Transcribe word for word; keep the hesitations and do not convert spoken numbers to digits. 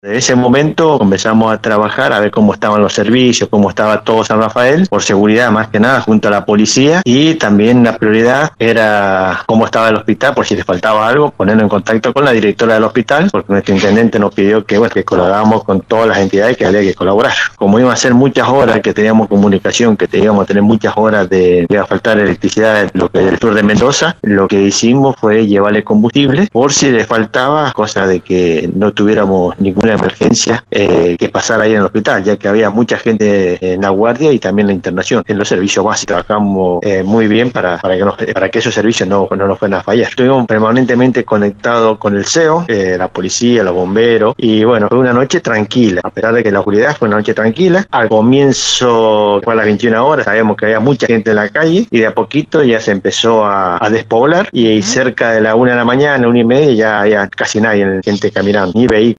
De ese momento comenzamos a trabajar a ver cómo estaban los servicios, cómo estaba todo San Rafael, por seguridad más que nada, junto a la policía, y también la prioridad era cómo estaba el hospital, por si les faltaba algo, ponernos en contacto con la directora del hospital, porque nuestro intendente nos pidió que, bueno, que colaboráramos con todas las entidades que había que colaborar. Como iban a ser muchas horas que teníamos comunicación, que teníamos a tener muchas horas de que iba a faltar electricidad, lo que del sur de Mendoza, lo que hicimos fue llevarle combustible, por si les faltaba, cosa de que no tuviéramos ninguna emergencia eh, que pasara ahí en el hospital, ya que había mucha gente en la guardia y también en la internación, en los servicios básicos. Trabajamos eh, muy bien para, para, que nos, para que esos servicios no, no nos fueran a fallar. Estuvimos permanentemente conectados con el C E O, eh, la policía, los bomberos, y bueno, fue una noche tranquila, a pesar de que la oscuridad fue una noche tranquila. Al comienzo, fue a las veintiuna horas, sabíamos que había mucha gente en la calle y de a poquito ya se empezó a, a despoblar y cerca de la una de la mañana, una y media, ya había casi nadie, gente caminando, ni vehículos.